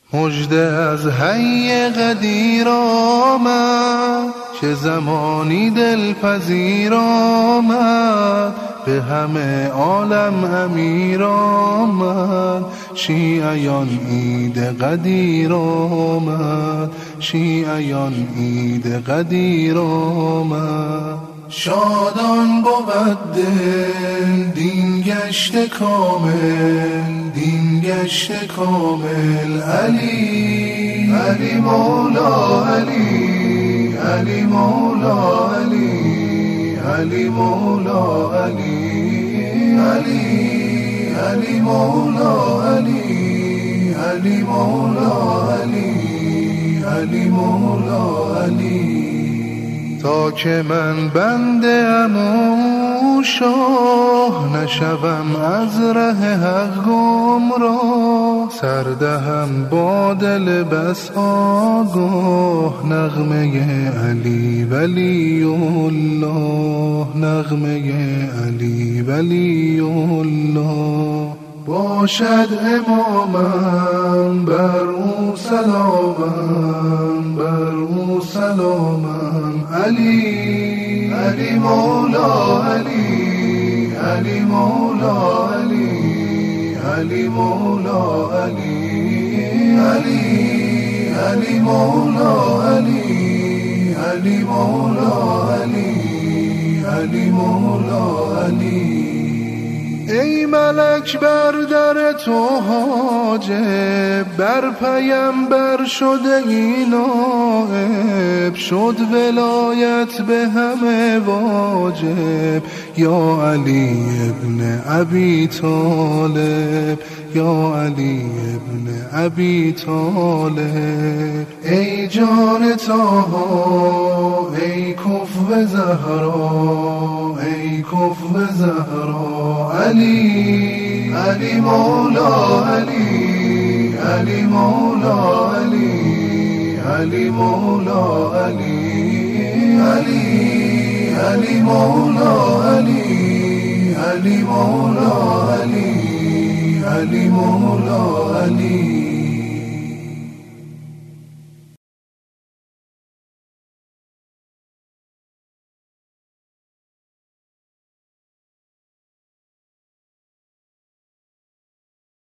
مژده از حی قدیر آمد، چه زمانی دلپذیر آمد، به همه عالم امیر آمد. شیعیان عید قدیر آمد، شیعیان عید قدیر آمد. شادان بود دل دین گشته کامل، دین گشته کامل. علی علی مولا علی، علی مولا علی، علی مولا علی، علی علی مولا علی، علی مولا علی، علی مولا علی. تا که من بنده ام و شاه، نشوم از ره حق گمراه. سردهم با دل بس آگاه، نغمه علی ولی الله، نغمه علی ولی الله. باشد امامم بر او سلامم، بر او سلامم. علی علی مولا علی، علی مولا علی، علی مولا علی، علی علی مولا علی، علی مولا علی، علی مولا علی. ای ملک بر در تو حاجب، بر پیمبر شده این نائب. شد ولایت به همه واجب، یا علی ابن ابی طالب، یا علی ابن ابی طالب. ای جان طاها، ای کفو زهرا، ای کفو زهرا. علی علی مولا علی، علی مولا علی، علی مولا علی، علی علی مولا علی، علی مولا علی، علی مولا علی.